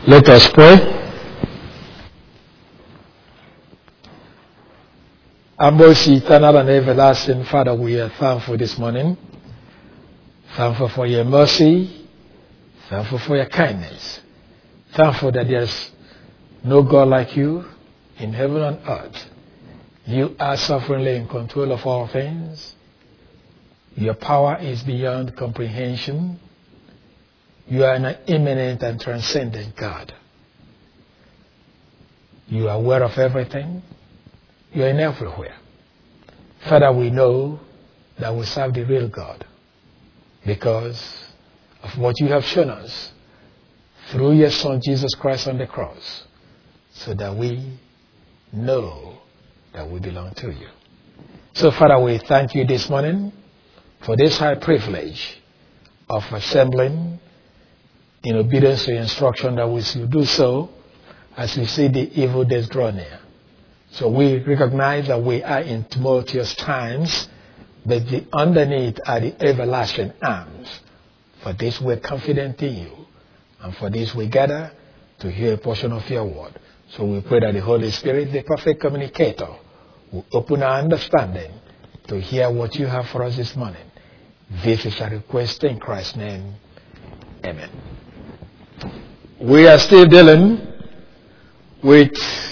Let us pray. Our most eternal and everlasting Father, we are thankful this morning. Thankful for your mercy. Thankful for your kindness. Thankful that there is no God like you in heaven and earth. You are sovereignly in control of all things. Your power is beyond comprehension. You are an immanent and transcendent God. You are aware of everything. You are in everywhere. Father, we know that we serve the real God because of what you have shown us through your Son Jesus Christ on the cross, so that we know that we belong to you. So, Father, we thank you this morning for this high privilege of assembling in obedience to your instruction that we should do so as we see the evil days draw near. So we recognize that we are in tumultuous times, but underneath are the everlasting arms. For this we're confident in you, and for this we gather to hear a portion of your word. So we pray that the Holy Spirit, the perfect communicator, will open our understanding to hear what you have for us this morning. This is a request in Christ's name. Amen. We are still dealing with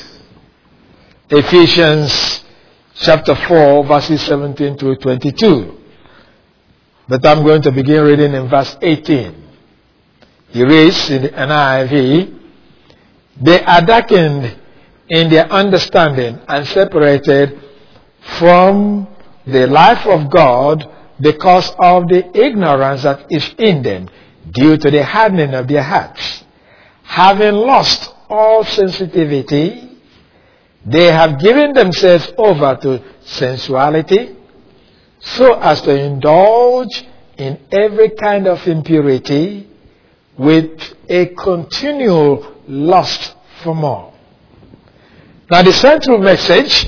Ephesians chapter 4, verses 17 to 22. But I'm going to begin reading in verse 18. He reads in the NIV, "They are darkened in their understanding and separated from the life of God because of the ignorance that is in them due to the hardening of their hearts. Having lost all sensitivity, they have given themselves over to sensuality so as to indulge in every kind of impurity with a continual lust for more." Now, the central message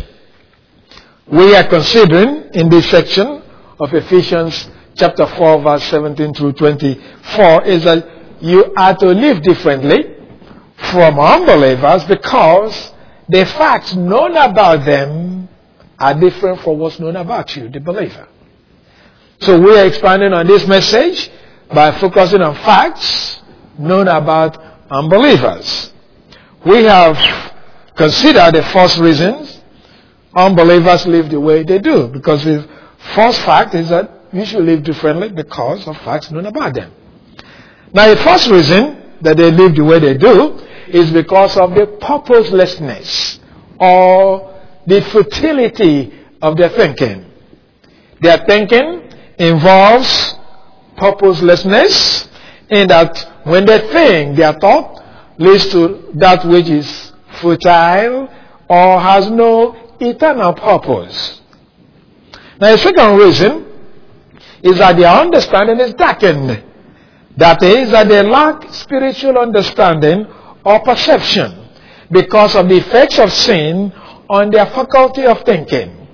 we are considering in this section of Ephesians chapter 4, verse 17 through 24 is that you are to live differently from unbelievers because the facts known about them are different from what's known about you, the believer. So we are expanding on this message by focusing on facts known about unbelievers. We have considered the first reasons unbelievers live the way they do, because the first fact is that you should live differently because of facts known about them. Now, the first reason that they live the way they do is because of the purposelessness or the futility of their thinking. Their thinking involves purposelessness in that when they think, their thought leads to that which is futile or has no eternal purpose. Now, the second reason is that their understanding is darkened. That is, that they lack spiritual understanding or perception because of the effects of sin on their faculty of thinking.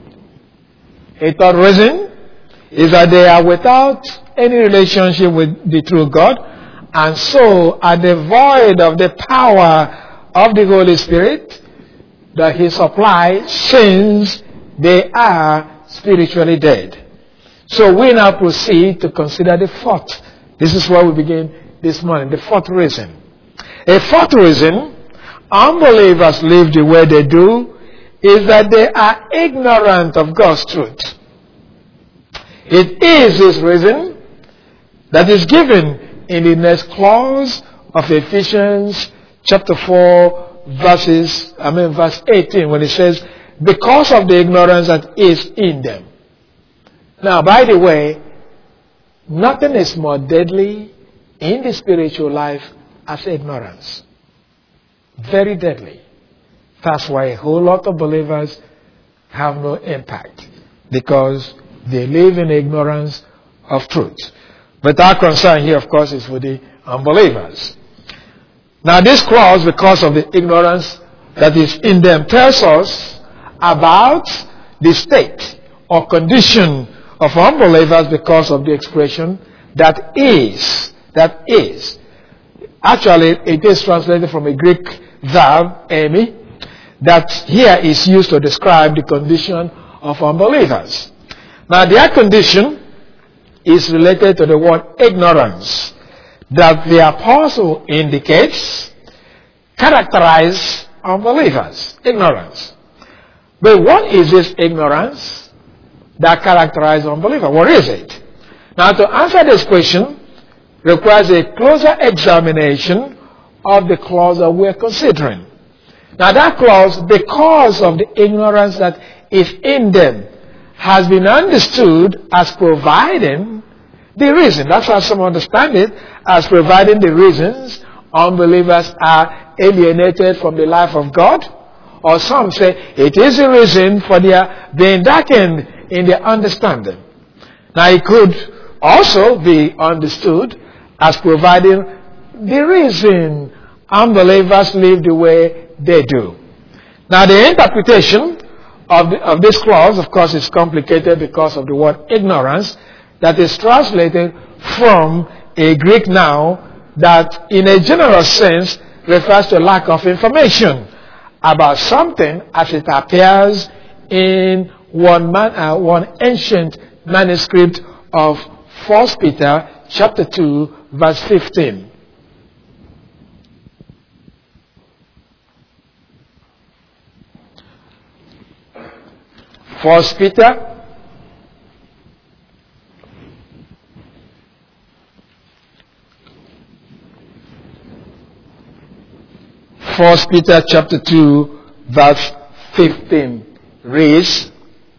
A third reason is that they are without any relationship with the true God and so are devoid of the power of the Holy Spirit that He supplies since they are spiritually dead. So we now proceed to consider the fourth. This is where we begin this morning, the fourth reason. A fourth reason unbelievers live the way they do is that they are ignorant of God's truth. It is this reason that is given in the next clause of Ephesians chapter 4 verse 18, when it says, "Because of the ignorance that is in them." Now, by the way, nothing is more deadly in the spiritual life as ignorance. Very deadly. That's why a whole lot of believers have no impact, because they live in ignorance of truth. But our concern here, of course, is with the unbelievers. Now, this clause, because of the ignorance that is in them, tells us about the state or condition of unbelievers because of the expression that is. Actually, it is translated from a Greek verb, emi, that here is used to describe the condition of unbelievers. Now, their condition is related to the word ignorance that the apostle indicates characterize unbelievers. Ignorance. But what is this ignorance that characterizes unbelievers? What is it? Now, to answer this question requires a closer examination of the clause that we're considering. Now, that clause, because of the ignorance that is in them, has been understood as providing the reason. That's how some understand it, as providing the reasons unbelievers are alienated from the life of God. Or some say it is the reason for their being darkened in their understanding. Now, it could also be understood as providing the reason unbelievers live the way they do. Now, the interpretation of this clause, of course, is complicated because of the word ignorance that is translated from a Greek noun that, in a general sense, refers to lack of information about something as it appears in one ancient manuscript of 1 Peter chapter 2, verse 15. 1 Peter chapter 2, verse 15 reads,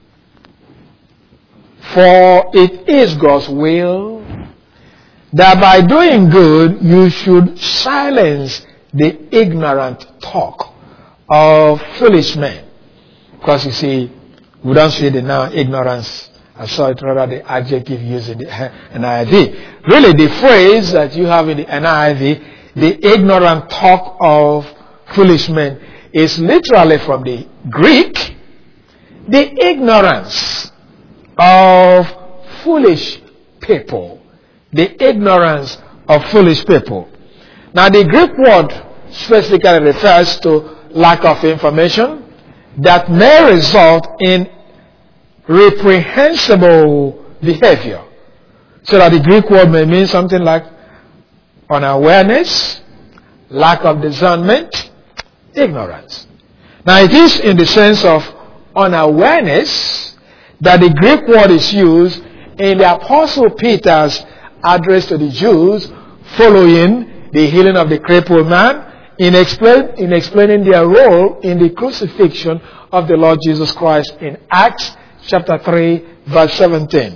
"For it is God's will that by doing good you should silence the ignorant talk of foolish men." Because you see, we don't see the noun ignorance. I saw it rather the adjective used in the NIV. Really, the phrase that you have in the NIV, the ignorant talk of foolish men, is literally from the Greek, the ignorance of foolish people. The ignorance of foolish people. Now, the Greek word specifically refers to lack of information that may result in reprehensible behavior. So that the Greek word may mean something like unawareness, lack of discernment, ignorance. Now, it is in the sense of unawareness that the Greek word is used in the Apostle Peter's address to the Jews following the healing of the crippled man, in explaining their role in the crucifixion of the Lord Jesus Christ in Acts chapter 3, verse 17.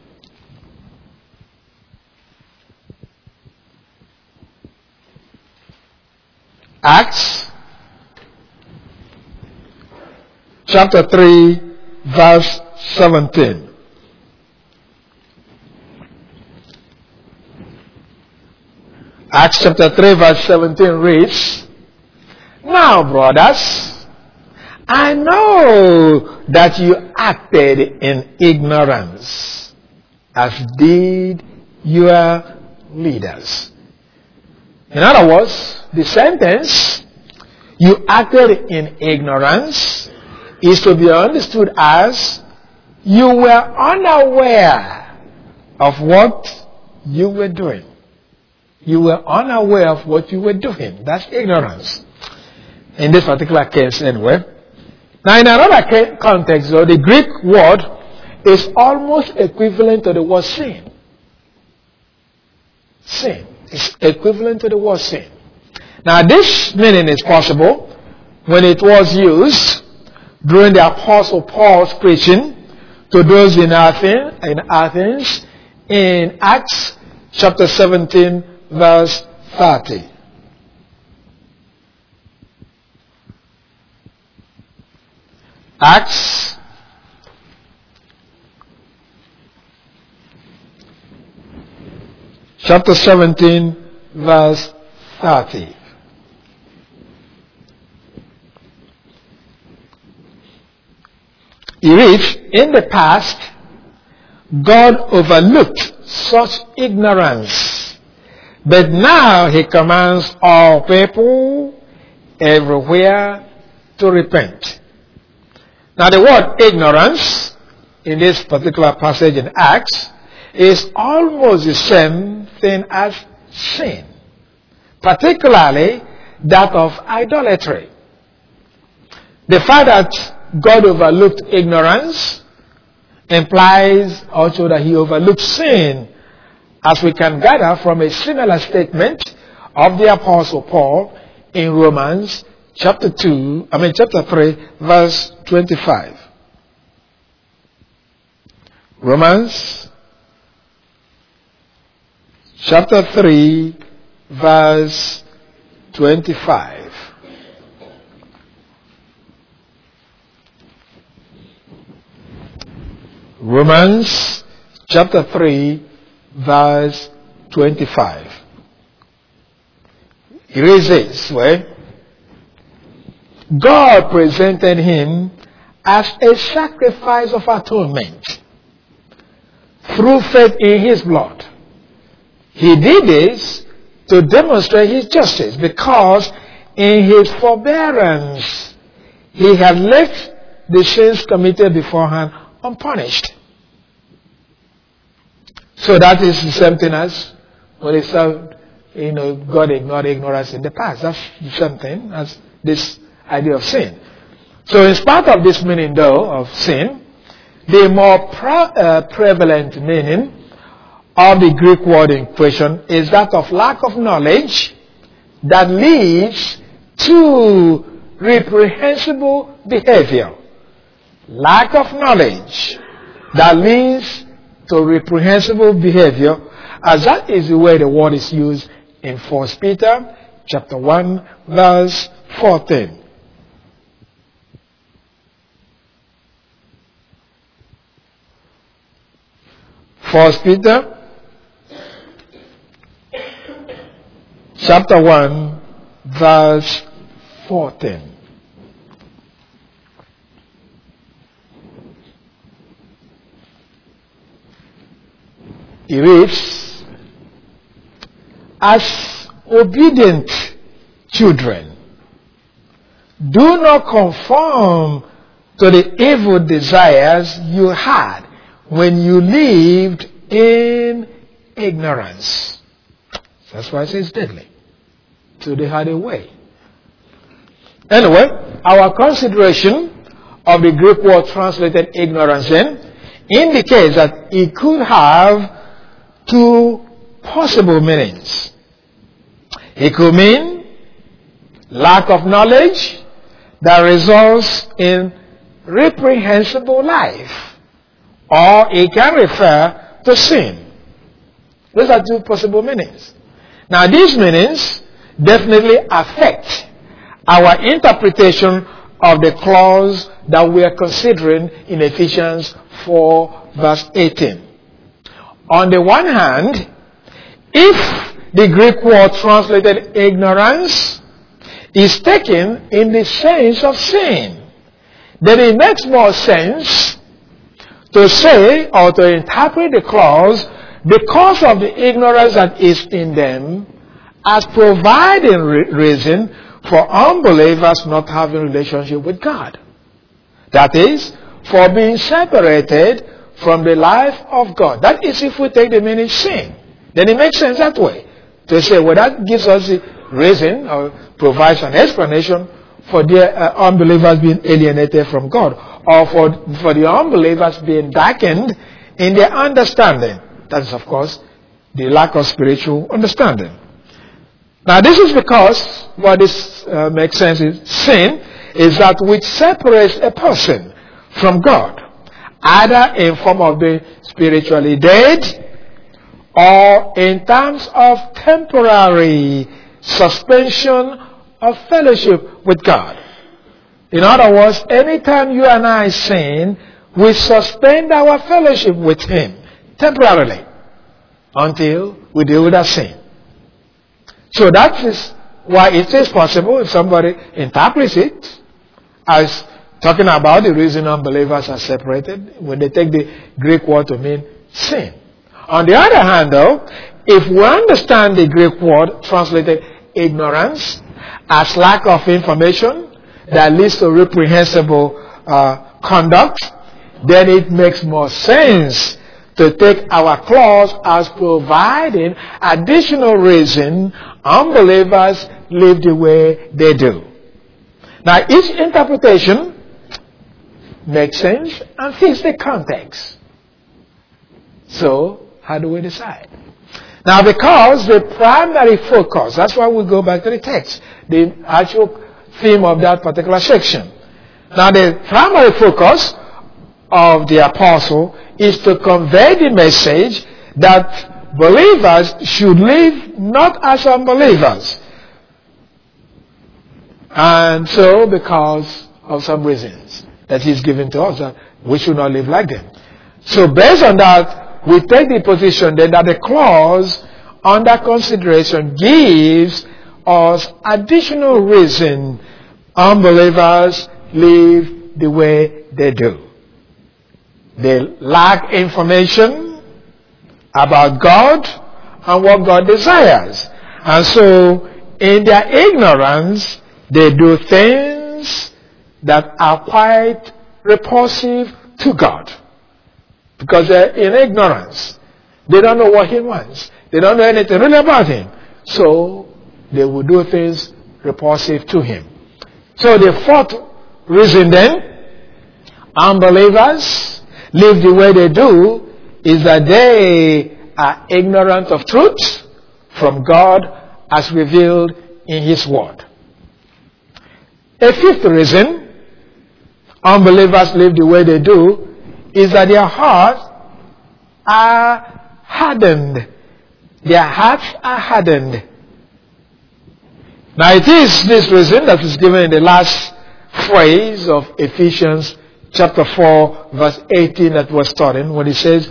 Acts chapter 3, verse 17. Acts chapter 3, verse 17 reads, "Now, brothers, I know that you acted in ignorance, as did your leaders." In other words, the sentence, "you acted in ignorance," is to be understood as you were unaware of what you were doing. You were unaware of what you were doing. That's ignorance. In this particular case, anyway. Now, in another context, though, the Greek word is almost equivalent to the word sin. Sin is equivalent to the word sin. Now, this meaning is possible when it was used during the Apostle Paul's preaching to those in Athens in Acts chapter 17, verse 30. Acts chapter 17, verse 30. He reads, "In the past, God overlooked such ignorance But now he commands all people everywhere to repent. Now the word ignorance in this particular passage in Acts is almost the same thing as sin, particularly that of idolatry. The fact that God overlooked ignorance implies also that he overlooked sin, as we can gather from a similar statement of the Apostle Paul in Romans chapter 3, verse 25. Romans chapter 3, verse 25. Romans chapter 3, verse 25. It reads this way: God presented him as a sacrifice of atonement through faith in his blood. He did this to demonstrate his justice, because in his forbearance he had left the sins committed beforehand unpunished. So that is the same thing as when they said, God ignored ignorance in the past. That's the same thing as this idea of sin. So in spite of this meaning, though, of sin, the more prevalent meaning of the Greek word in question is that of lack of knowledge that leads to reprehensible behavior. Lack of knowledge that leads to reprehensible behavior, as that is the way the word is used in 1 Peter chapter 1, verse 14. First Peter chapter 1, verse 14. It reads, as obedient children, do not conform to the evil desires you had when you lived in ignorance. That's why it says deadly. So they had a way. Anyway, our consideration of the Greek word translated ignorance then indicates that it could have two possible meanings. It could mean lack of knowledge that results in reprehensible life, or it can refer to sin. Those are two possible meanings. Now, these meanings definitely affect our interpretation of the clause that we are considering in Ephesians 4, verse 18. On the one hand, if the Greek word translated ignorance is taken in the sense of sin, then it makes more sense to say or to interpret the clause because of the ignorance that is in them as providing reason for unbelievers not having a relationship with God. That is, for being separated from the life of God. That is, if we take the meaning sin, then it makes sense that way. To say, well, that gives us the reason or provides an explanation for the unbelievers being alienated from God, or for the unbelievers being darkened in their understanding. That is, of course, the lack of spiritual understanding. Now, this is because what this makes sense is sin is that which separates a person from God, either in form of being spiritually dead or in terms of temporary suspension of fellowship with God. In other words, anytime you and I sin, we suspend our fellowship with Him temporarily until we deal with our sin. So that is why it is possible, if somebody interprets it as talking about the reason unbelievers are separated, when they take the Greek word to mean sin. On the other hand, though, if we understand the Greek word translated ignorance as lack of information that leads to reprehensible conduct, then it makes more sense to take our clause as providing additional reason unbelievers live the way they do. Now, each interpretation makes sense and fits the context. So, how do we decide? Now, because the primary focus, that's why we go back to the text, the actual theme of that particular section. Now, the primary focus of the apostle is to convey the message that believers should live not as unbelievers. And so, because of some reasons that he's given to us, that we should not live like them. So, based on that, we take the position then that the clause under consideration gives us additional reason unbelievers live the way they do. They lack information about God and what God desires. And so, in their ignorance, they do things that are quite repulsive to God. Because they're in ignorance. They don't know what He wants. They don't know anything really about Him. So, they will do things repulsive to Him. So, the fourth reason then, unbelievers live the way they do, is that they are ignorant of truth from God as revealed in His Word. A fifth reason unbelievers live the way they do is that their hearts are hardened. Their hearts are hardened. Now it is this reason that is given in the last phrase of Ephesians chapter 4 verse 18 that was studying, when it says,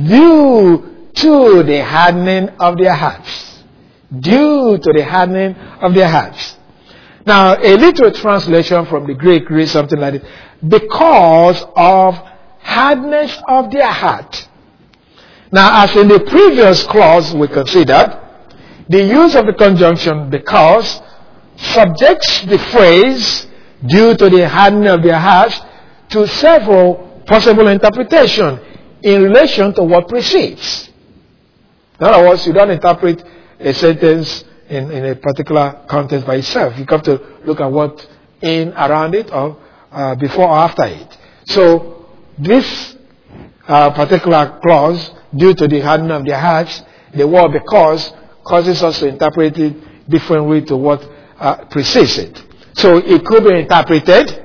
due to the hardening of their hearts. Due to the hardening of their hearts. Now a literal translation from the Greek reads something like this: because of hardness of their heart. Now, as in the previous clause we considered, the use of the conjunction because subjects the phrase due to the hardening of their hearts to several possible interpretations in relation to what precedes. In other words, you don't interpret a sentence in a particular context by itself. You have to look at what in, around it, or before or after it. So, this particular clause, due to the hardening of their hearts, the word because causes us to interpret it differently to what precedes it. So it could be interpreted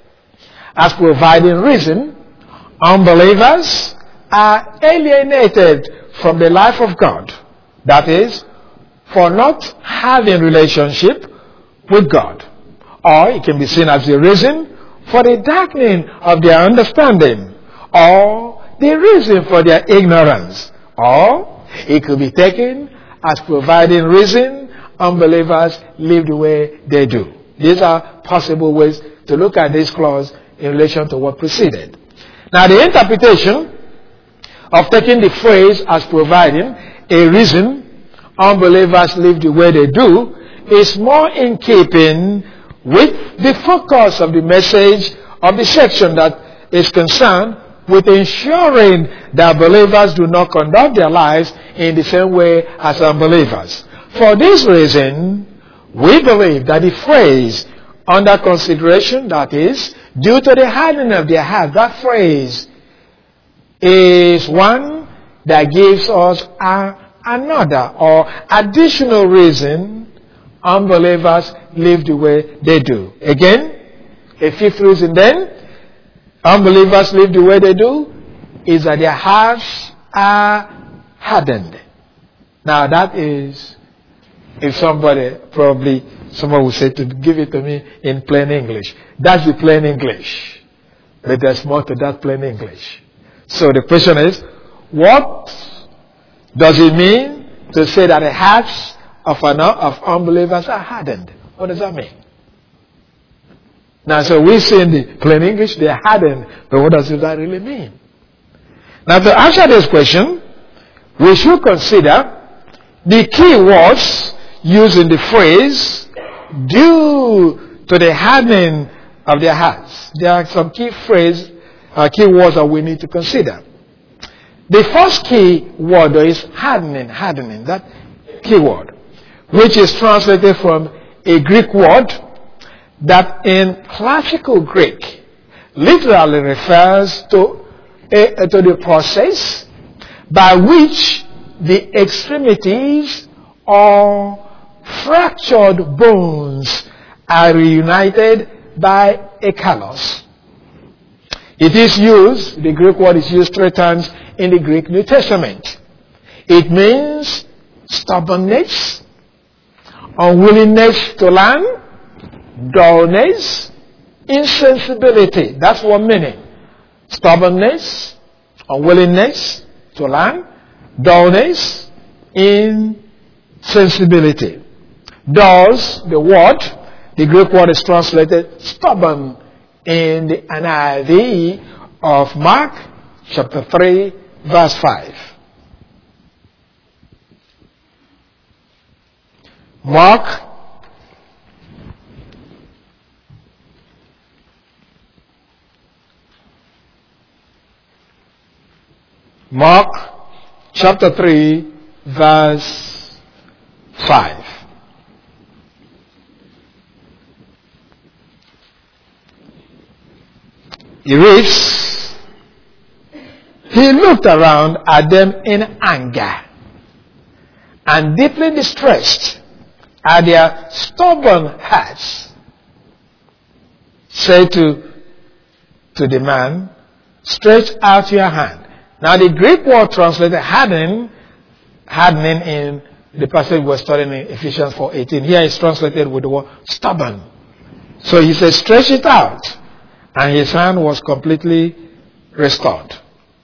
as providing reason unbelievers are alienated from the life of God. That is, for not having relationship with God. Or it can be seen as the reason for the darkening of their understanding, or the reason for their ignorance, or it could be taken as providing reason unbelievers live the way they do. These are possible ways to look at this clause in relation to what preceded. Now, the interpretation of taking the phrase as providing a reason unbelievers live the way they do is more in keeping with the focus of the message of the section that is concerned with ensuring that believers do not conduct their lives in the same way as unbelievers. For this reason, we believe that the phrase under consideration, that is, due to the hardening of their heart, that phrase is one that gives us another or additional reason unbelievers live the way they do. Again, a fifth reason then, unbelievers live the way they do, is that their hearts are hardened. Now that is, if someone would say to give it to me in plain English. That's the plain English. But there's more to that plain English. So the question is, what does it mean to say that the hearts of unbelievers are hardened? What does that mean? Now, so we say in the plain English, they are hardened. But what does that really mean? Now, to answer this question, we should consider The key words used in the phrase, due to the hardening of their hearts. There are some key words that we need to consider. The first key word is hardening, that key word, which is translated from a Greek word that in classical Greek literally refers to the process by which the extremities or fractured bones are reunited by a callus. It is used, the Greek word is used 3 times in the Greek New Testament. It means stubbornness, unwillingness to learn, dullness, insensibility. That's one meaning. Stubbornness, unwillingness to learn, dullness, insensibility. Thus, the Greek word is translated stubborn in the NIV of Mark chapter 3, verse 5. Mark chapter 3, verse 5. He reads, he looked around at them in anger and deeply distressed at their stubborn hearts, said to the man, stretch out your hand. Now the Greek word translated hardening in the passage we're studying in Ephesians 4:18. Here it's translated with the word stubborn. So he says, stretch it out. And his hand was completely restored.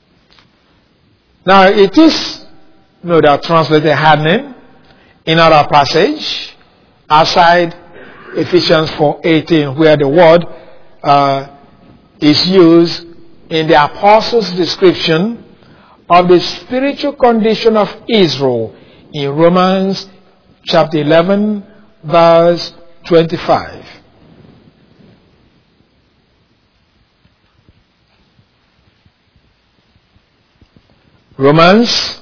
Now it is that translated hardening in our passage outside Ephesians 4:18, where the word is used in the apostles' description of the spiritual condition of Israel in Romans chapter 11, verse 25. Romans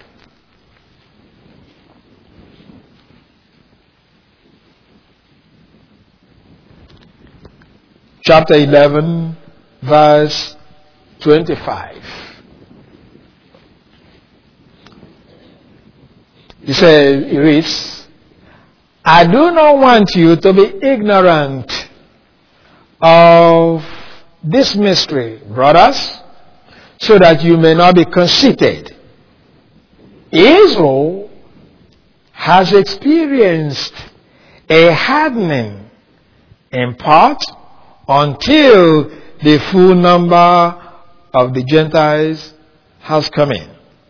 chapter 11, verse 25. He reads, I do not want you to be ignorant of this mystery, brothers, so that you may not be conceited. Israel has experienced a hardening in part until the full number of the Gentiles has come in.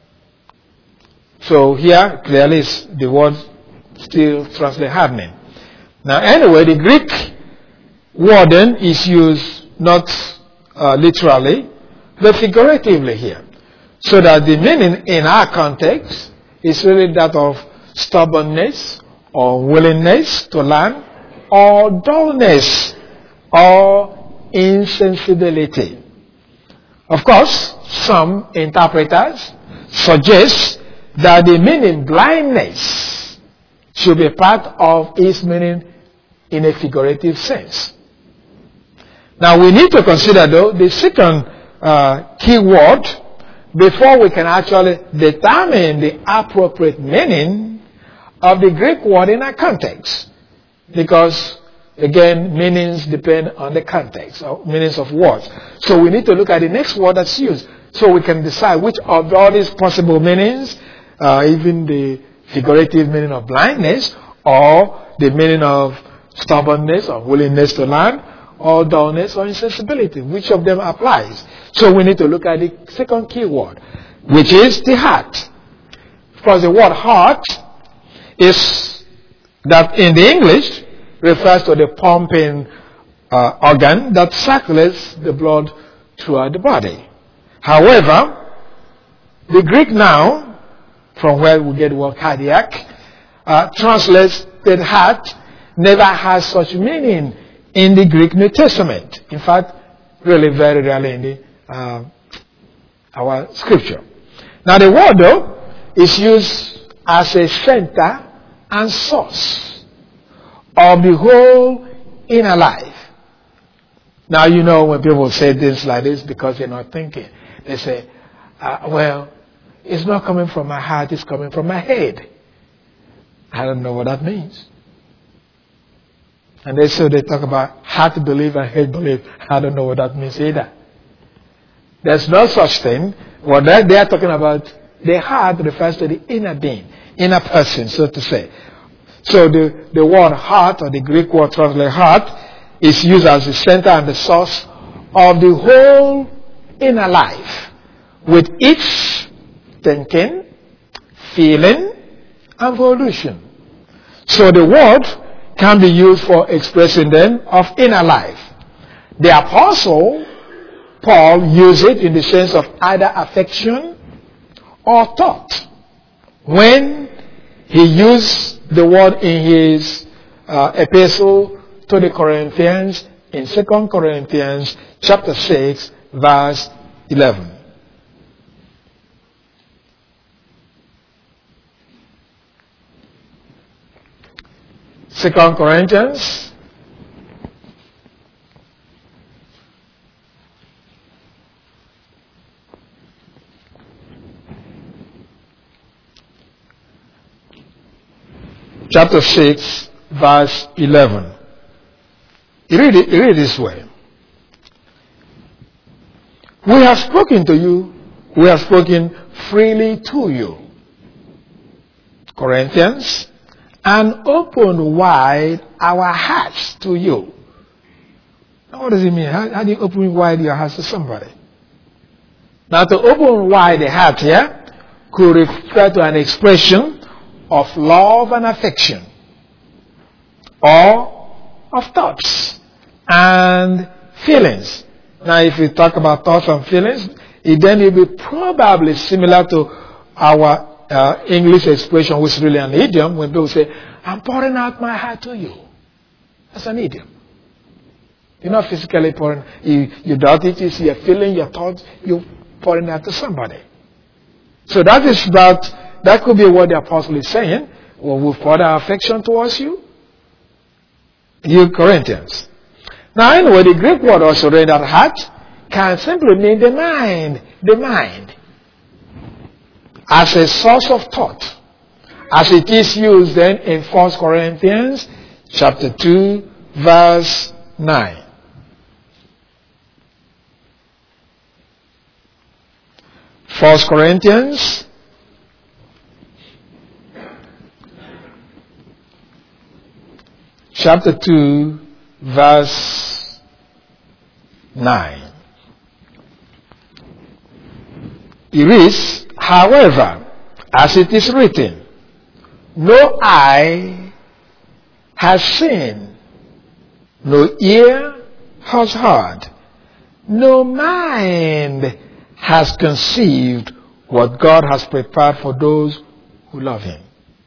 So here clearly is the word still translated hardening. Now anyway, the Greek word then is used not literally, but figuratively here. So that the meaning in our context is really that of stubbornness or willingness to learn or dullness or insensibility. Of course, some interpreters suggest that the meaning blindness should be part of its meaning in a figurative sense. Now we need to consider though the second key word before we can actually determine the appropriate meaning of the Greek word in our context. Because again, meanings depend on the context, or meanings of words. So we need to look at the next word that's used so we can decide which of all these possible meanings, even the figurative meaning of blindness or the meaning of stubbornness or willingness to learn or dullness or insensibility, which of them applies. So we need to look at the second key word, which is the heart. Because the word heart is that in the English refers to the pumping organ that circulates the blood throughout the body. However, the Greek now from where we get the word cardiac, translated heart, never has such meaning in the Greek New Testament. In fact, really very rarely in our scripture. Now the word, though, is used as a center and source of the whole inner life. Now, you know, when people say things like this because they're not thinking, they say, well, it's not coming from my heart, it's coming from my head. I don't know what that means. And they talk about heart belief and head belief. I don't know what that means either. There's no such thing. What they are talking about, the heart refers to the inner being, inner person, so to say. So the word heart, or the Greek word translated heart, is used as the center and the source of the whole inner life, with its thinking, feeling, and volition. So the word can be used for expressing then of inner life. The apostle Paul used it in the sense of either affection or thought. When he used the word in his epistle to the Corinthians in 2 Corinthians chapter 6 verse 11. Second Corinthians chapter 6 verse 11. You read it this way. We have spoken to you, we have spoken freely to you, Corinthians, and opened wide our hearts to you. Now what does it mean? How do you open wide your hearts to somebody? Now to open wide the heart here could refer to an expression of love and affection, or of thoughts and feelings. Now if we talk about thoughts and feelings, then it will be probably similar to our English expression, which is really an idiom, when people say, I'm pouring out my heart to you. That's an idiom. You're not physically pouring. You doubt it, it's your feeling, your thoughts, you're pouring out to somebody. So that could be what the apostle is saying. Well, we've poured our affection towards you. You Corinthians. Now anyway, the Greek word also rendered heart can simply mean the mind. The mind. As a source of thought, as it is used then in 1 Corinthians chapter 2 verse 9. 1 Corinthians chapter 2 verse 9. It reads, however, as it is written, no eye has seen, no ear has heard, no mind has conceived what God has prepared for those who love Him.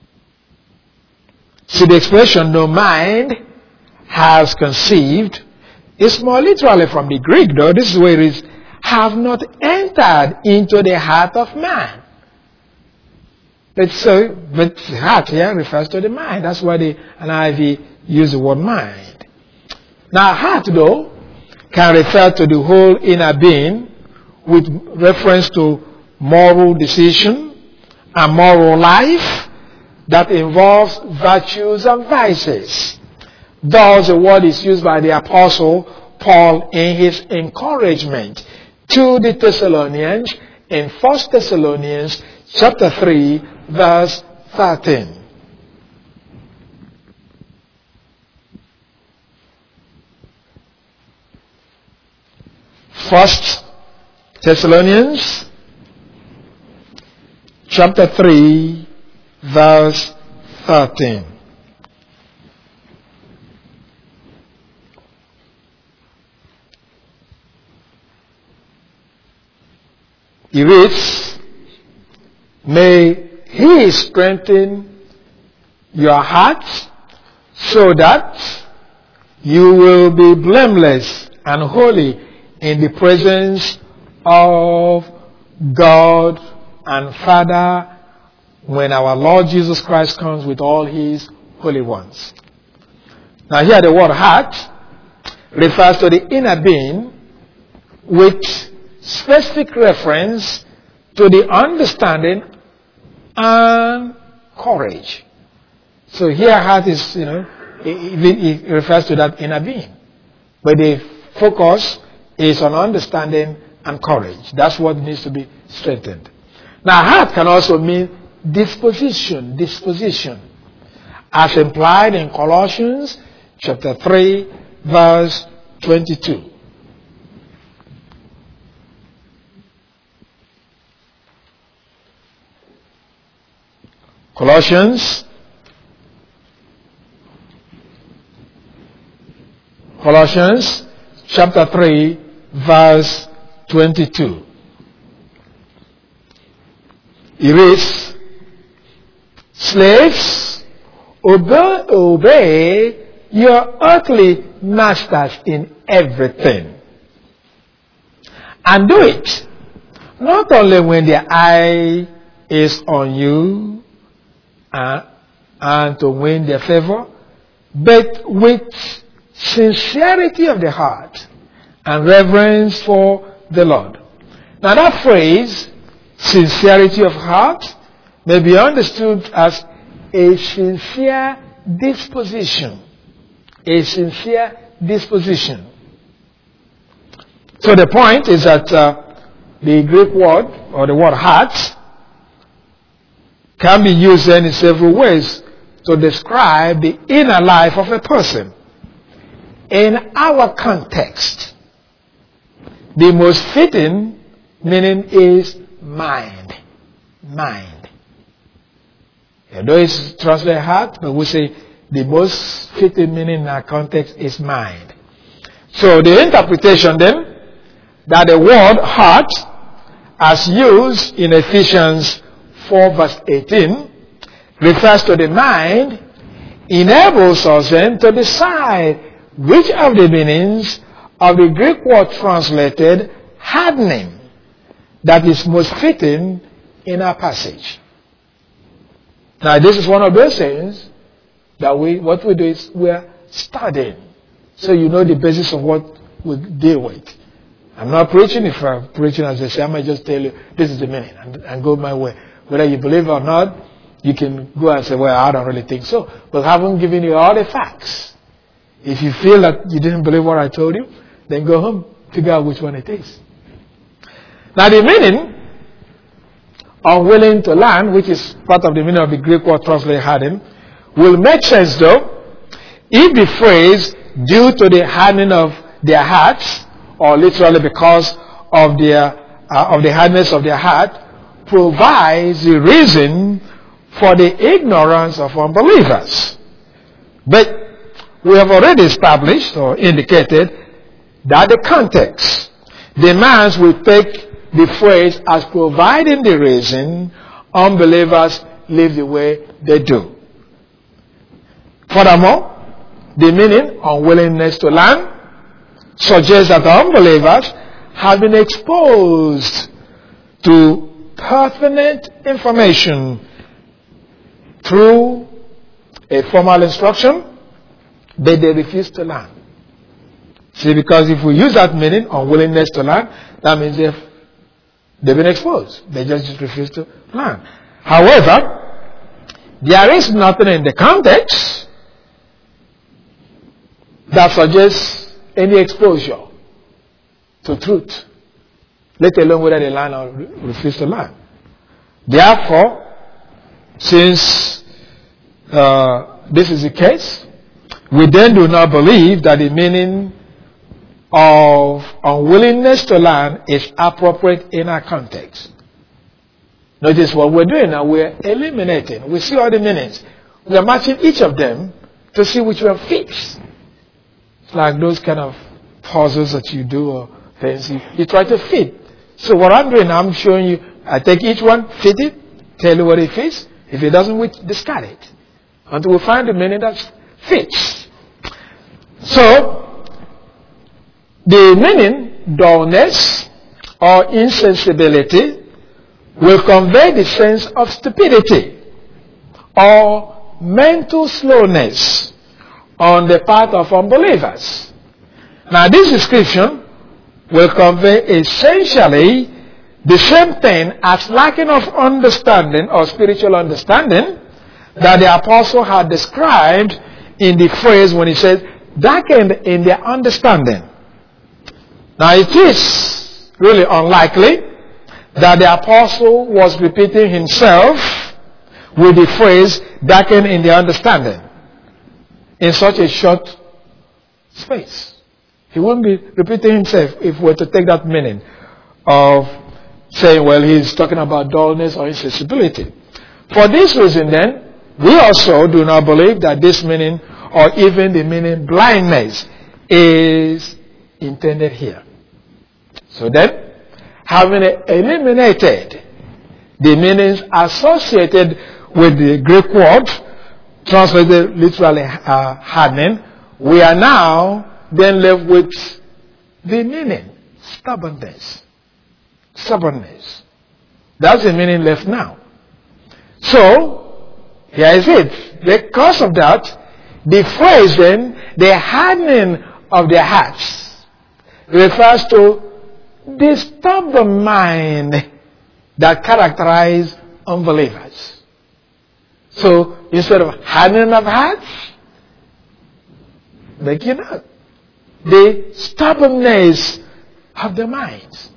See, the expression no mind has conceived is more literally from the Greek, though. This is where it is, have not entered into the heart of man. But heart here refers to the mind. That's why the NIV use the word mind. Now, heart, though, can refer to the whole inner being with reference to moral decision and moral life that involves virtues and vices. Thus, the word is used by the Apostle Paul in his encouragement to the Thessalonians in 1 Thessalonians chapter 3 verse 13. 1 Thessalonians chapter 3 verse 13. He reads, may He strengthens your heart so that you will be blameless and holy in the presence of God and Father when our Lord Jesus Christ comes with all his holy ones. Now here the word heart refers to the inner being with specific reference to the understanding and courage. So here heart is, it refers to that inner being. But the focus is on understanding and courage. That's what needs to be strengthened. Now heart can also mean disposition, as implied in Colossians chapter 3, verse 22. Colossians chapter 3, verse 22. It reads, slaves, obey your earthly masters in everything. And do it not only when their eye is on you and to win their favor, but with sincerity of the heart and reverence for the Lord. Now that phrase, sincerity of heart, may be understood as a sincere disposition. A sincere disposition. So the point is that the Greek word, or the word heart, can be used in several ways to describe the inner life of a person. In our context, the most fitting meaning is mind. Mind. Though it's translated heart, but we say the most fitting meaning in our context is mind. So the interpretation then, that the word heart, as used in Ephesians 4 verse 18, refers to the mind, enables us then to decide which of the meanings of the Greek word translated hardening that is most fitting in our passage. Now this is one of those things that what we do is we're studying. So you know the basis of what we deal with. I'm not preaching. If I'm preaching as I say, I might just tell you this is the meaning and go my way. Whether you believe it or not, you can go and say, well, I don't really think so. But I haven't given you all the facts. If you feel that you didn't believe what I told you, then go home, figure out which one it is. Now the meaning, unwilling to learn, which is part of the meaning of the Greek word translated harden, will make sense though, if the phrase due to the hardening of their hearts, or literally because of the hardness of their heart, provides the reason for the ignorance of unbelievers. But we have already established or indicated that the context demands we take the phrase as providing the reason unbelievers live the way they do. Furthermore, the meaning, unwillingness to learn, suggests that unbelievers have been exposed to pertinent information through a formal instruction, but they refuse to learn. See, because if we use that meaning, unwillingness to learn, that means they've been exposed. They just refuse to learn. However, there is nothing in the context that suggests any exposure to truth, let alone whether they learn or refuse to learn. Therefore, since this is the case, we then do not believe that the meaning of unwillingness to learn is appropriate in our context. Notice what we're doing now. We're eliminating. We see all the meanings. We are matching each of them to see which one fits. It's like those kind of puzzles that you do or things. You try to fit. So what I'm doing, I'm showing you, I take each one, fit it, tell you what it fits. If it doesn't, we discard it until we find the meaning that fits. So, the meaning, dullness or insensibility, will convey the sense of stupidity or mental slowness on the part of unbelievers. Now, this description will convey essentially the same thing as lacking of understanding or spiritual understanding that the apostle had described in the phrase when he said, darkened in their understanding. Now, it is really unlikely that the apostle was repeating himself with the phrase, darkened in their understanding, in such a short space. He won't be repeating himself if we were to take that meaning of saying, well, he's talking about dullness or insensibility. For this reason, then, we also do not believe that this meaning, or even the meaning blindness, is intended here. So then, having eliminated the meanings associated with the Greek word, translated literally hardening, we are now then left with the meaning, stubbornness. Stubbornness. That's the meaning left now. So, here is it. Because of that, the phrase then, the hardening of their hearts, refers to the stubborn mind that characterize unbelievers. So, instead of hardening of hearts, make it up. The stubbornness of the minds.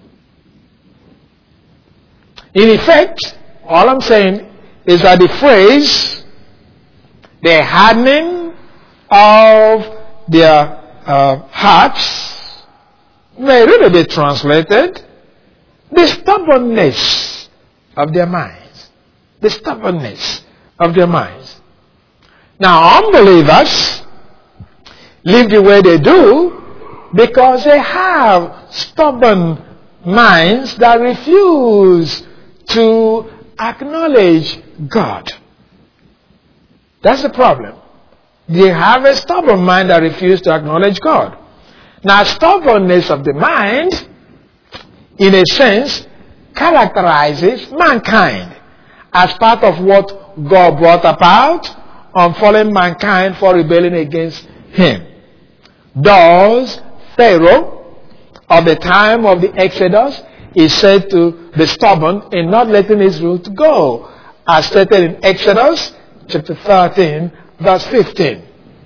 In effect, all I'm saying is that the phrase, the hardening of their hearts, may really be translated, the stubbornness of their minds. The stubbornness of their minds. Now, unbelievers live the way they do because they have stubborn minds that refuse to acknowledge God. That's the problem. They have a stubborn mind that refuses to acknowledge God. Now, stubbornness of the mind, in a sense, characterizes mankind as part of what God brought about on fallen mankind for rebelling against Him. Thus, Pharaoh, of the time of the Exodus, is said to be stubborn in not letting Israel go, as stated in Exodus chapter 13, verse 15.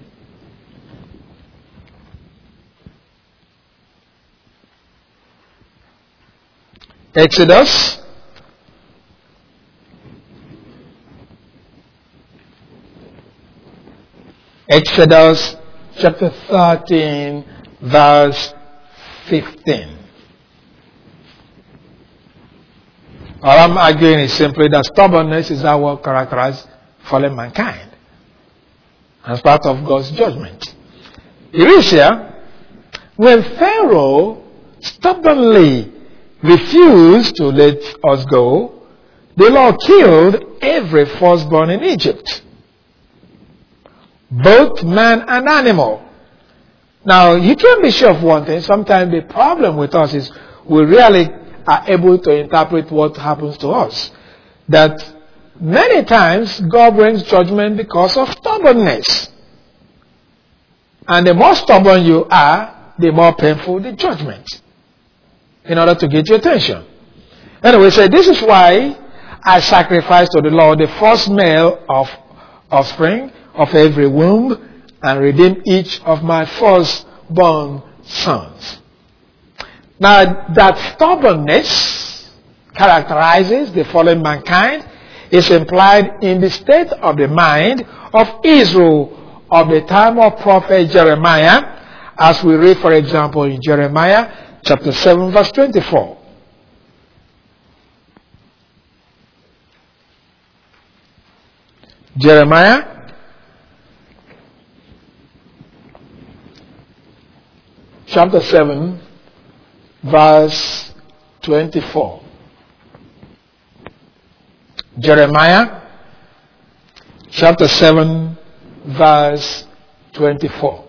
Exodus chapter 13, verse 15. All I'm arguing is simply that stubbornness is how what characterizes fallen mankind as part of God's judgment. It is here, when Pharaoh stubbornly refused to let us go, the Lord killed every firstborn in Egypt, both man and animal. Now, you can be sure of one thing. Sometimes the problem with us is we really are able to interpret what happens to us. That many times God brings judgment because of stubbornness. And the more stubborn you are, the more painful the judgment, in order to get your attention. Anyway, so this is why I sacrifice to the Lord the first male of offspring of every womb, and redeem each of my firstborn sons. Now, that stubbornness characterizes the fallen mankind is implied in the state of the mind of Israel of the time of prophet Jeremiah, as we read, for example, in Jeremiah chapter 7, verse 24. Jeremiah chapter 7, verse 24. Jeremiah chapter 7 verse 24.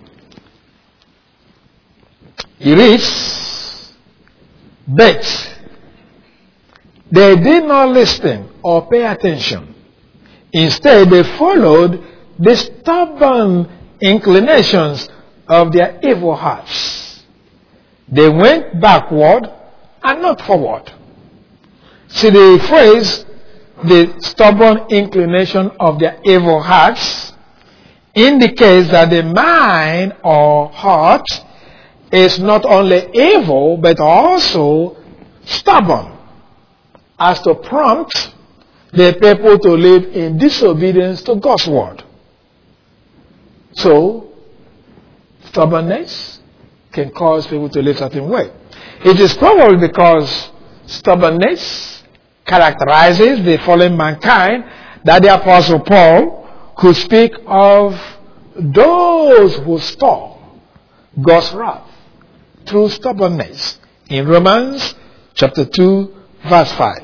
He reads, "But they did not listen or pay attention. Instead, they followed the stubborn inclinations of their evil hearts. They went backward and not forward." See, the phrase, the stubborn inclination of their evil hearts, indicates that the mind or heart is not only evil but also stubborn, as to prompt the people to live in disobedience to God's word. So, stubbornness can cause people to live a certain way. It is probably because stubbornness characterizes the fallen mankind that the Apostle Paul could speak of those who store God's wrath through stubbornness in Romans chapter 2 verse 5.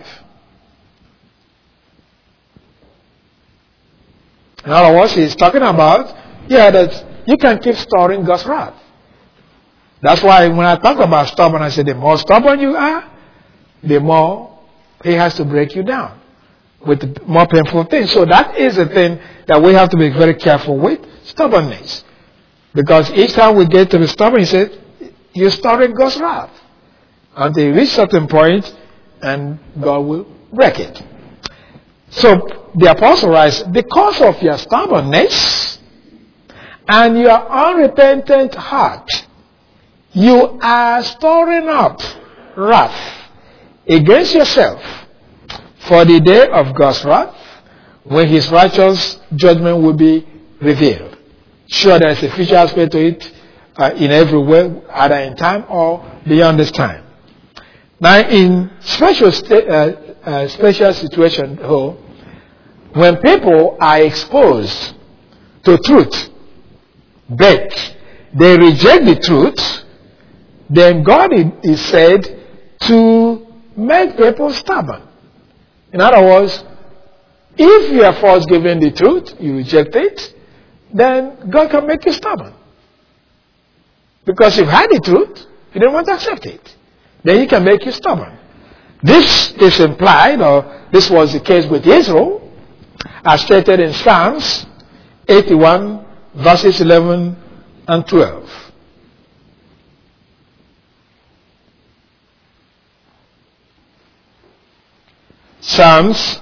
In other words, he's talking about that you can keep storing God's wrath. That's why when I talk about stubborn, I say the more stubborn you are, the more he has to break you down with more painful things. So that is the thing that we have to be very careful with, stubbornness. Because each time we get to be stubborn, he said, you're storing God's wrath until you reach a certain point and God will break it. So the apostle writes, because of your stubbornness and your unrepentant heart, you are storing up wrath against yourself for the day of God's wrath, when his righteous judgment will be revealed. Sure, there is a future aspect to it in every way, either in time or beyond this time. Now, in special situation, when people are exposed to truth, but they reject the truth, then God is said to make people stubborn. In other words, if you are first given the truth, you reject it, then God can make you stubborn. Because you've had the truth, you don't want to accept it. Then he can make you stubborn. This is implied, or this was the case with Israel, as stated in Psalms 81, verses 11 and 12. Psalms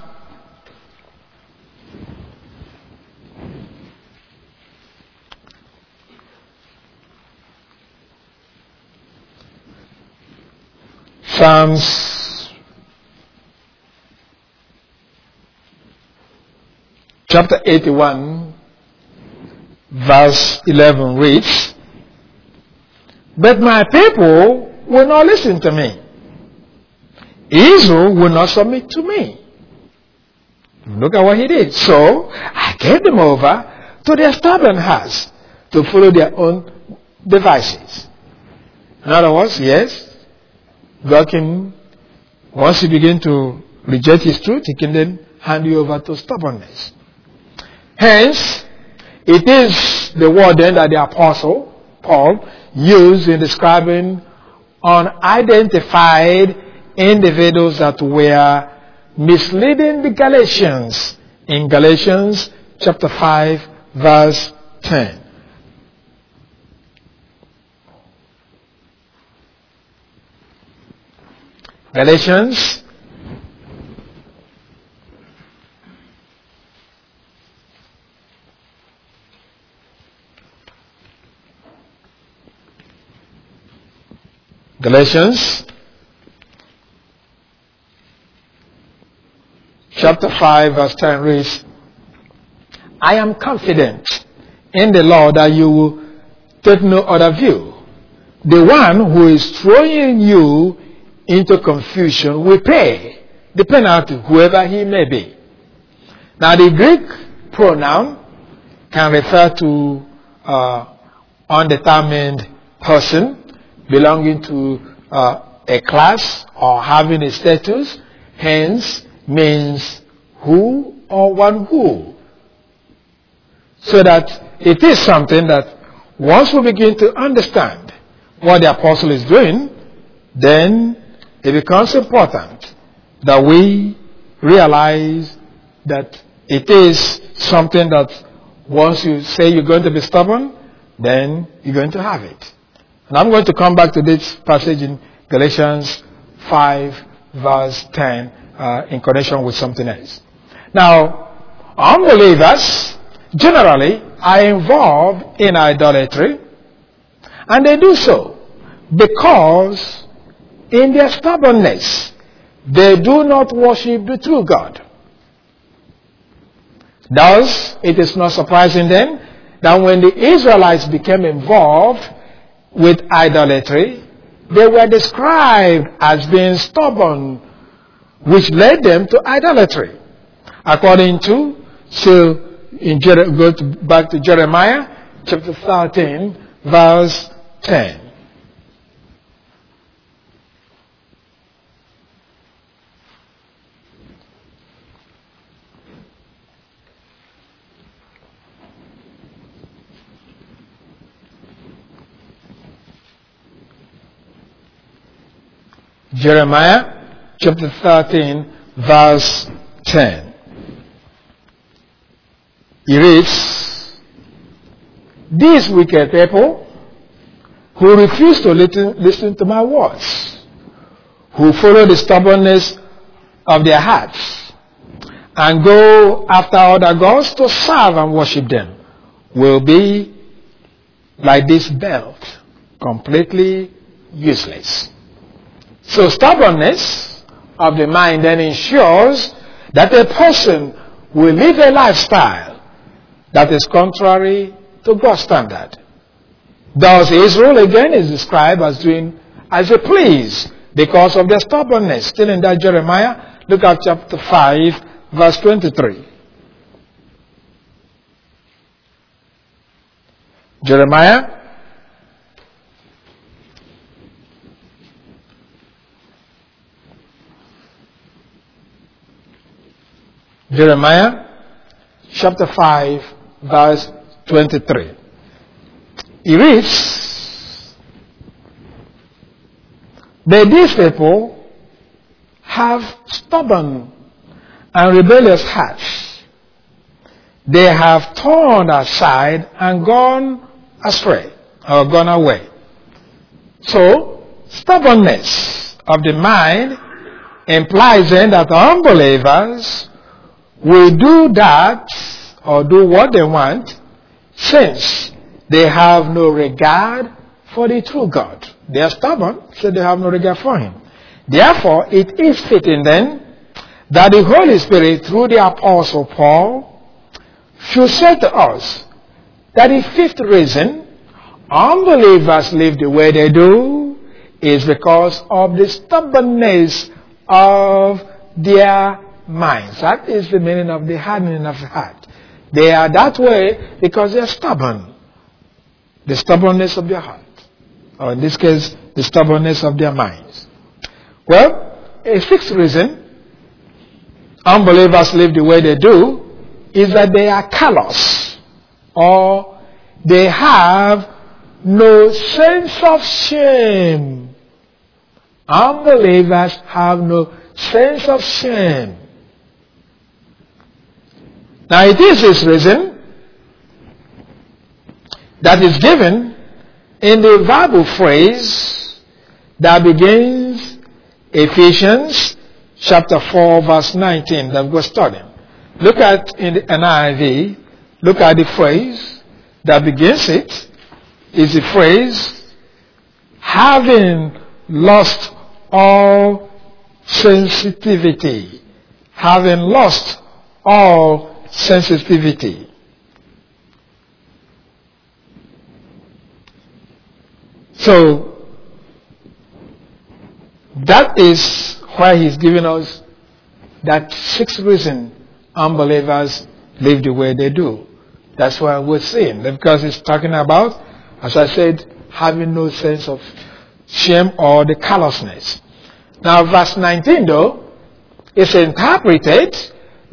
chapter 81 verse 11 reads, "But my people will not listen to me. Israel will not submit to me." Look at what he did. "So I gave them over to their stubborn hearts to follow their own devices." In other words, yes, God can, once you begin to reject his truth, he can then hand you over to stubbornness. Hence, it is the word then that the apostle Paul used in describing unidentified individuals that were misleading the Galatians in Galatians chapter 5 verse 10. Galatians chapter 5 verse 10 reads, "I am confident in the Lord that you will take no other view. The one who is throwing you into confusion will pay the penalty, whoever he may be." Now, the Greek pronoun can refer to undetermined person belonging to a class or having a status, hence means who or one who. So that it is something that once we begin to understand what the apostle is doing, then it becomes important that we realize that it is something that once you say you're going to be stubborn, then you're going to have it. And I'm going to come back to this passage in Galatians 5 verse 10 in connection with something else. Now, unbelievers generally are involved in idolatry, and they do so because in their stubbornness they do not worship the true God. Thus, it is not surprising then that when the Israelites became involved with idolatry, they were described as being stubborn, which led them to idolatry. According to, back to Jeremiah chapter 13, verse 10. Jeremiah chapter 13, verse 10. He reads, "These wicked people who refuse to listen to my words, who follow the stubbornness of their hearts, and go after other gods to serve and worship them, will be like this belt, completely useless." So stubbornness of the mind then ensures that a person will live a lifestyle that is contrary to God's standard. Thus Israel again is described as doing as they please because of their stubbornness. Still in that Jeremiah, look at chapter 5, verse 23. Jeremiah chapter 5, verse 23. He reads, "But these people have stubborn and rebellious hearts. They have turned aside and gone astray, or gone away." So, stubbornness of the mind implies then that unbelievers will do that or do what they want since they have no regard for the true God. They are stubborn, so they have no regard for Him. Therefore, it is fitting then that the Holy Spirit, through the Apostle Paul, should say to us that the fifth reason unbelievers live the way they do is because of the stubbornness of their minds. That is the meaning of the hardening of the heart. They are that way because they are stubborn. The stubbornness of their heart. Or in this case, the stubbornness of their minds. Well, a sixth reason unbelievers live the way they do is that they are callous, or they have no sense of shame. Unbelievers have no sense of shame. Now it is this reason that is given in the verbal phrase that begins Ephesians chapter 4 verse 19 that we're studying. Look at in the NIV, look at the phrase that begins it. Is the phrase, having lost all sensitivity. Having lost all sensitivity. So, that is why he's giving us that sixth reason unbelievers live the way they do. That's why we're saying, because it's talking about, as I said, having no sense of shame or the callousness. Now, verse 19, though, is interpreted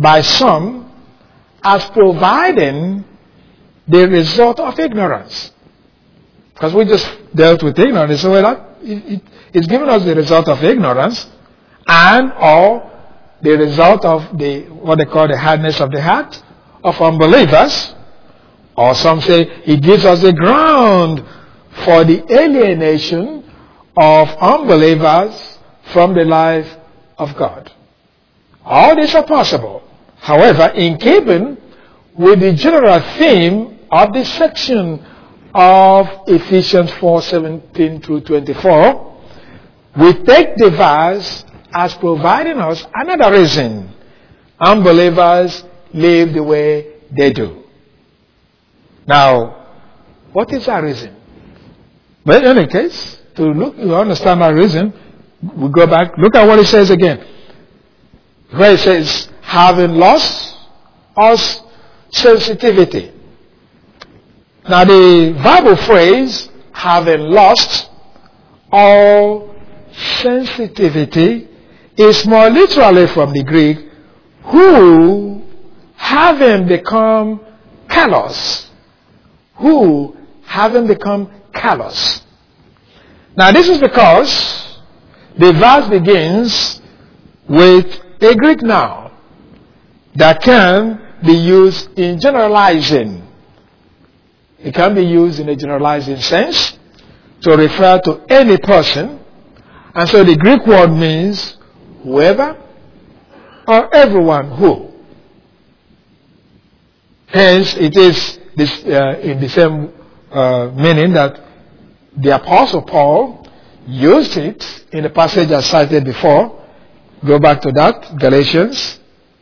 by some as providing the result of ignorance. Because we just dealt with ignorance. So it's given us the result of ignorance and or the result of what they call the hardness of the heart of unbelievers. Or some say it gives us the ground for the alienation of unbelievers from the life of God. All these are possible. However, in keeping with the general theme of this section of Ephesians 4:17 through 24, we take the verse as providing us another reason unbelievers live the way they do. Now, what is our reason? Well, in any case, to understand our reason, we go back, look at what it says again. Where it says, having lost us sensitivity. Now the Bible phrase, having lost all sensitivity, is more literally from the Greek, who having become callous. Who having become callous. Now this is because the verse begins with a Greek noun that can be used in generalizing. It can be used in a generalizing sense to refer to any person. And so the Greek word means whoever or everyone who. Hence, it is in the same meaning that the Apostle Paul used it in the passage I cited before. Go back to that, Galatians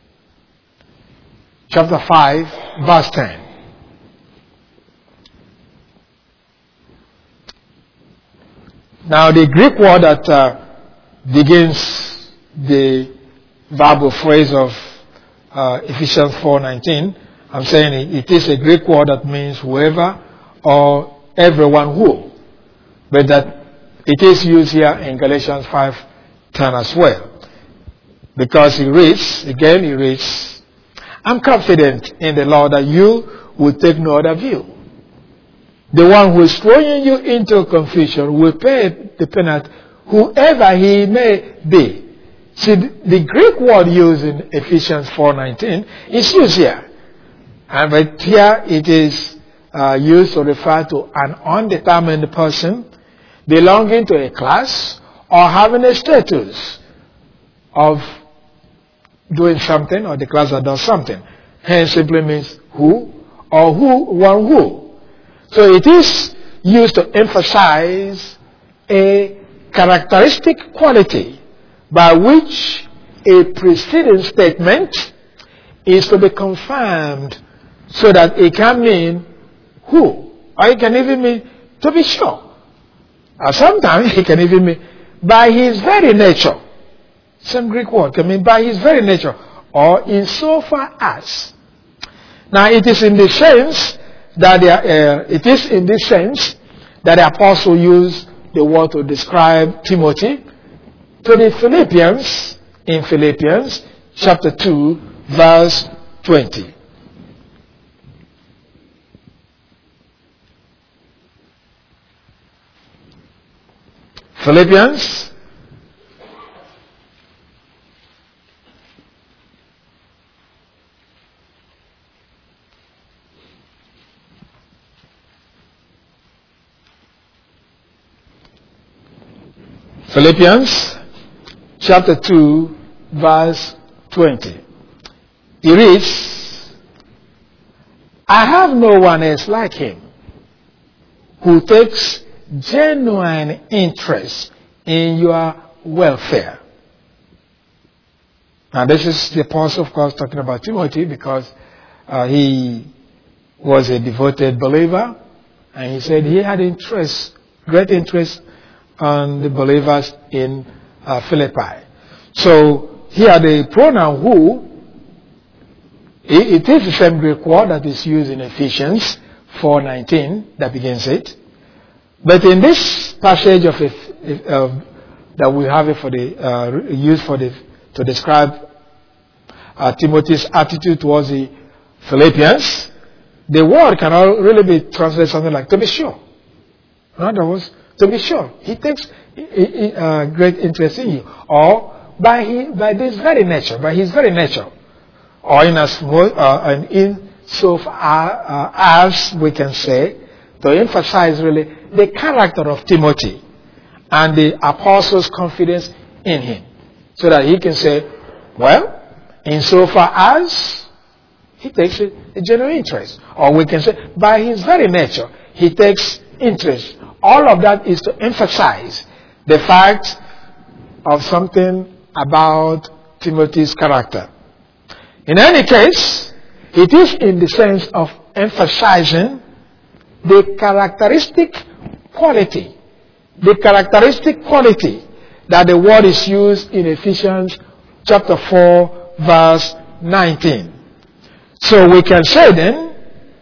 chapter 5, verse 10. Now the Greek word that begins the verbal phrase of Ephesians 4:19, I'm saying it is a Greek word that means whoever or everyone who. But that it is used here in Galatians 5:10 as well. Because he reads, I'm confident in the Lord that you will take no other view. The one who is throwing you into confusion will pay the penalty, whoever he may be. See, the Greek word used in Ephesians 4:19 is used here. But here it is used to refer to an undetermined person belonging to a class or having a status of doing something, or the class that does something. Hence simply means who or one who. So it is used to emphasize a characteristic quality by which a preceding statement is to be confirmed so that it can mean who, or it can even mean to be sure. Or sometimes it can even mean by his very nature. Some Greek word can mean by his very nature, or in so far as. Now it is in this sense that the apostle used the word to describe Timothy to the Philippians in Philippians chapter 2 verse 20. Philippians chapter 2 verse 20. It reads, I have no one else like him who takes genuine interest in your welfare. Now this is the apostle, of course, talking about Timothy, because he was a devoted believer, and he said he had great interest on the believers in Philippi. So here the pronoun who, it is the same Greek word that is used in Ephesians 4:19 that begins it. But in this passage that we have it for to describe Timothy's attitude towards the Philippians, the word cannot really be translated something like to be sure. In other words, to be sure. He takes great interest in you. Or by his very nature. Or in so far as we can say, to emphasize really the character of Timothy and the apostle's confidence in him. So that he can say, well, insofar as he takes a genuine interest. Or we can say, by his very nature, he takes interest. All of that is to emphasize the fact of something about Timothy's character. In any case, it is in the sense of emphasizing the characteristic quality that the word is used in Ephesians chapter 4 verse 19. So we can say then,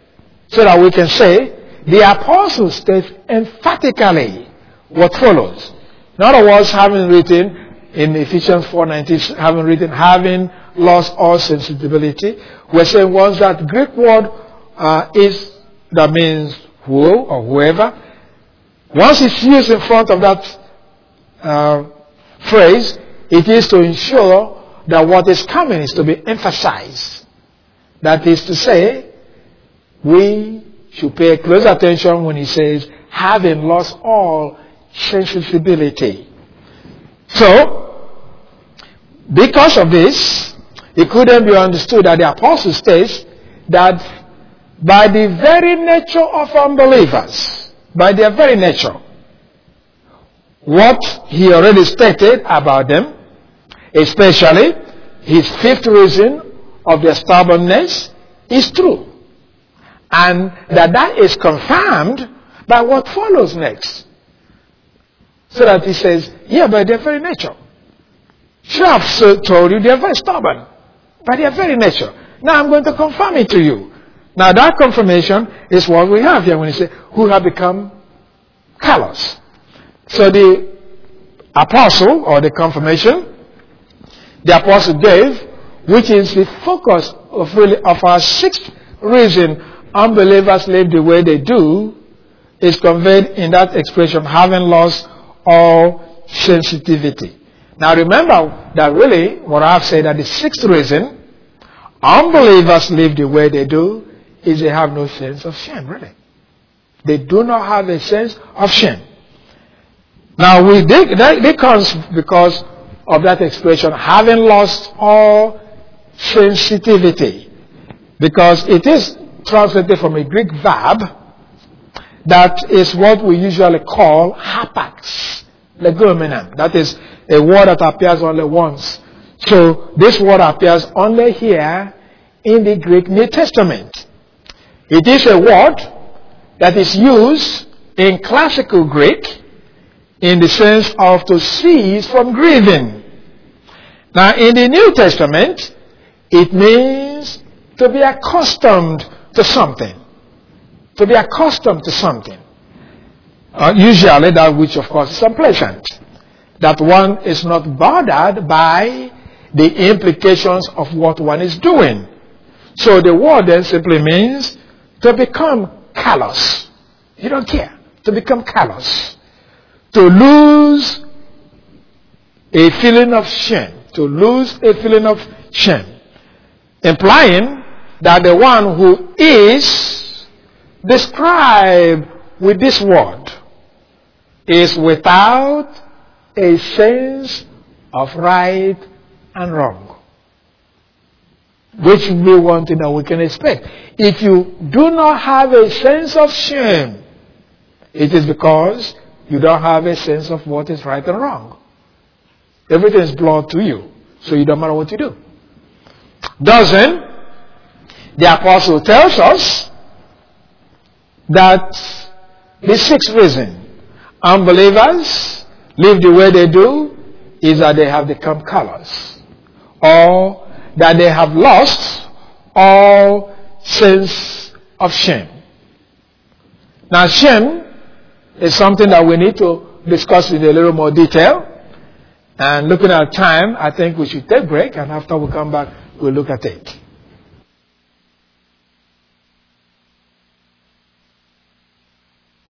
the apostle states emphatically what follows. In other words, having written in Ephesians 4:19, having lost all sensibility, we're saying once that Greek word that means who or whoever, once it's used in front of that phrase, it is to ensure that what is coming is to be emphasized. That is to say, we should pay close attention when he says, having lost all sensibility. So, because of this, it couldn't be understood that the apostle states that by the very nature of unbelievers, by their very nature, what he already stated about them, especially his fifth reason of their stubbornness, is true. And that is confirmed by what follows next. So that he says, by their very nature. Sure, I've told you they are very stubborn. By their very nature. Now I'm going to confirm it to you. Now that confirmation is what we have here when he says, who have become callous. So the apostle, or the confirmation, the apostle gave, which is the focus of our sixth reason unbelievers live the way they do, is conveyed in that expression, having lost all sensitivity. Now remember that really what I've said, that the sixth reason unbelievers live the way they do is they have no sense of shame, really. They do not have a sense of shame. Now that comes because of that expression, having lost all sensitivity. Because it is translated from a Greek verb that is what we usually call hapax legomenon. That is a word that appears only once. So this word appears only here in the Greek New Testament. It is a word that is used in classical Greek in the sense of to cease from grieving. Now in the New Testament, it means to be accustomed to something. To be accustomed to something. Usually that which of course is unpleasant. That one is not bothered by the implications of what one is doing. So the word then simply means to become callous. You don't care. To become callous. To lose a feeling of shame. To lose a feeling of shame. Implying that the one who is described with this word is without a sense of right and wrong. Which would be one thing that we can expect. If you do not have a sense of shame, it is because you don't have a sense of what is right and wrong. Everything is blurred to you, so you don't matter what you do. Doesn't the apostle tells us that the sixth reason unbelievers live the way they do is that they have become callous, or that they have lost all sense of shame. Now shame is something that we need to discuss in a little more detail. And looking at time, I think we should take a break, and after we come back, we'll look at it.